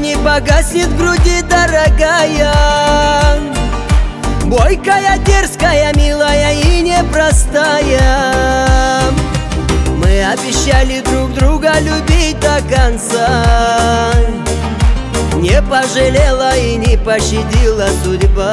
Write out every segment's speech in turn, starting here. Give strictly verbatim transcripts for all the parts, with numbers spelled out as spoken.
не погаснет в груди, дорогая. Бойкая, дерзкая, милая и непростая. Мы обещали друг друга любить до конца. Не пожалела и не пощадила судьба.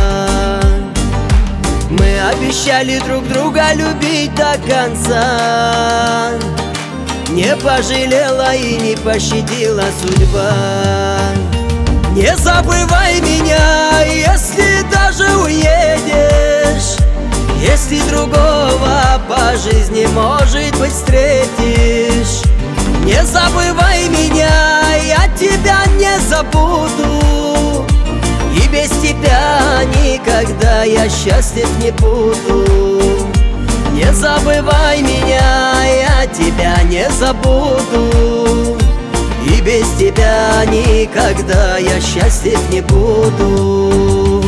Мы обещали друг друга любить до конца. Не пожалела и не пощадила судьба. Не забывай меня, если даже уедешь, если другого по жизни, может быть, встретишь. Не забывай меня, я тебя не забуду, и без тебя никогда я счастлив не буду. Не забывай меня, я тебя не забуду, и без тебя никогда я счастлив не буду.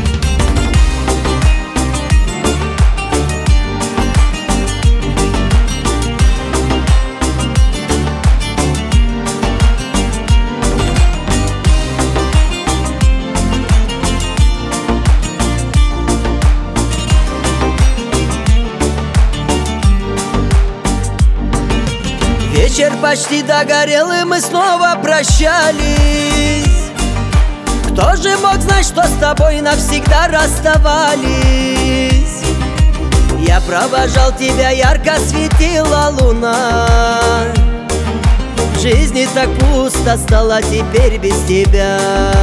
Вечер почти догорел, и мы снова прощались. Кто же мог знать, что с тобой навсегда расставались? Я провожал тебя, ярко светила луна. В жизни так пусто стало теперь без тебя.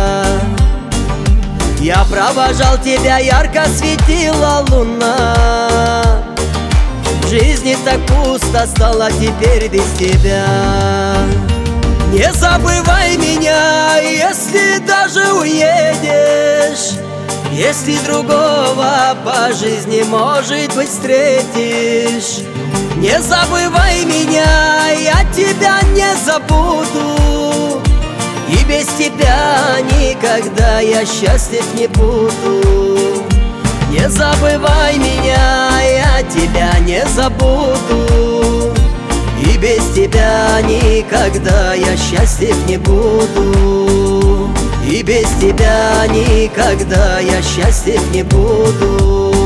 Я провожал тебя, ярко светила луна. В жизни так пусто стало теперь без тебя. Не забывай меня, если даже уедешь, если другого по жизни, может быть, встретишь. Не забывай меня, я тебя не забуду, и без тебя никогда я счастлив не буду. Не забывай меня, я тебя не забуду, и без тебя никогда я счастлив не буду. И без тебя никогда я счастлив не буду.